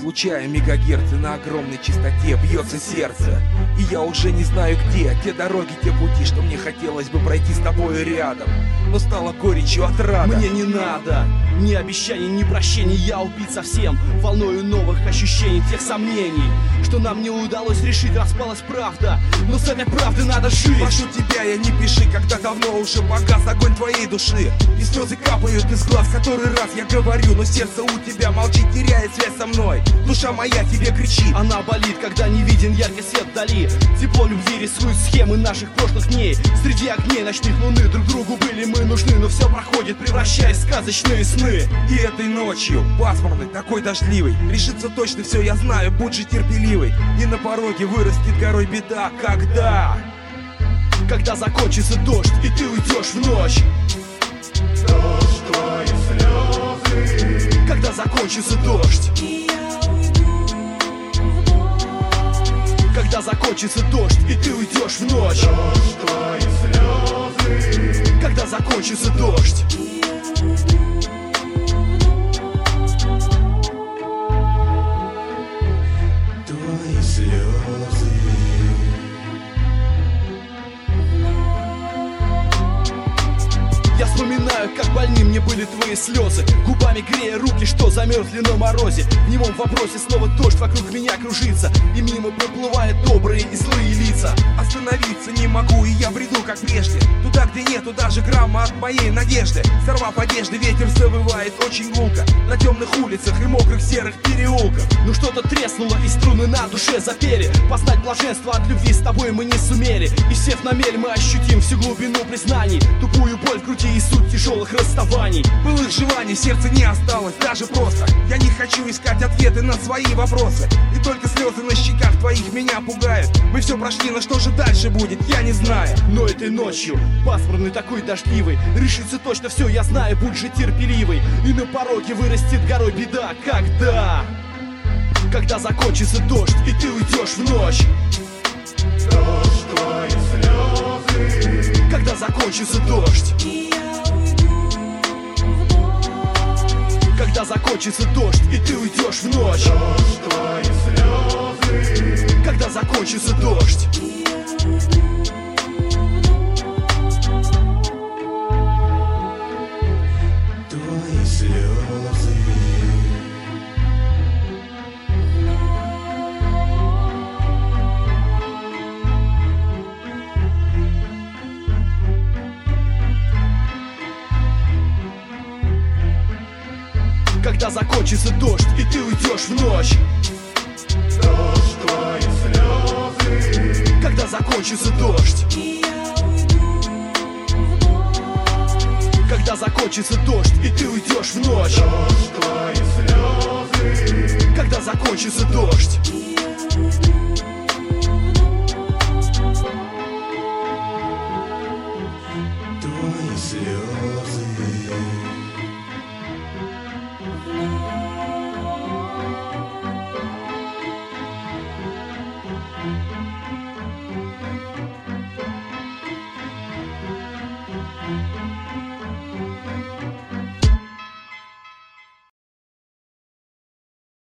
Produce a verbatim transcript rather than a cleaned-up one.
излучая мегагерцы, на огромной частоте бьется сердце. И я уже не знаю где те дороги, те пути, что мне хотелось бы пройти с тобой рядом. Но стало горечью отрада. Мне не надо ни обещаний, ни прощений. Я убит совсем волною новых ощущений, тех сомнений, что нам не удалось решить. Распалась правда, но с этой правдой надо жить. Прошу тебя, я не пиши, когда давно уже погас огонь твоей души. И слезы капают из глаз, который раз я говорю, но сердце у тебя молчит, теряет связь со мной. Душа моя тебе кричит. Она болит, когда не виден яркий свет вдали. Тепло любви рисует схемы наших прошлых дней. Среди огней ночных луны друг другу были мы нужны, но все проходит, превращаясь в сказочные сны. И этой ночью, пасмурной, такой дождливой, решится точно все, я знаю, будь же терпеливой. И на пороге вырастет горой беда. Когда? Когда закончится дождь, и ты уйдешь в ночь. Дождь, твои слезы. Когда закончится дождь, И я уйду в ночь. когда закончится дождь, и ты уйдешь в ночь. Дождь, твои слезы. Когда закончится дождь, И я уйду в ночь. Твои слезы. я вспоминаю, как больны мне были твои слезы. Губами грея руки, что замерзли на морозе. В немом вопросе снова дождь вокруг меня кружится, и мимо проплывают добрые и злые лица. Остановиться не могу, и я бреду, как прежде, туда, где нету даже грамма от моей надежды. Сорвав одежды, ветер завывает очень гулко на темных улицах и мокрых серых переулках. Ну что-то треснуло, и струны на душе запели. Познать блаженство от любви с тобой мы не сумели. И сев на мель, мы ощутим всю глубину признаний, тупую боль в груди и суть тяжелых расставаний. Былых желаний сердце не осталось даже просто. Я не хочу искать ответы на свои вопросы, и только слезы на щеках твоих меня пугают. Мы все прошли, но что же дальше будет, я не знаю. Но этой ночью, пасмурный такой дождливый, решится точно все, я знаю, будь же терпеливый. И на пороге вырастет горой беда. Когда? Когда закончится дождь, и ты уйдешь в ночь. Дождь, твои слезы. Когда закончится дождь, И я уйду в ночь. когда закончится дождь, и ты уйдешь в ночь. Дождь, твои слезы. Когда закончится дождь, И я уйду в ночь. Твои слезы. когда закончится дождь, и ты уйдешь в ночь. Дождь, твои слезы. Когда закончится дождь, И я уйду в ночь. когда закончится дождь, и ты уйдешь в ночь. Дождь, твои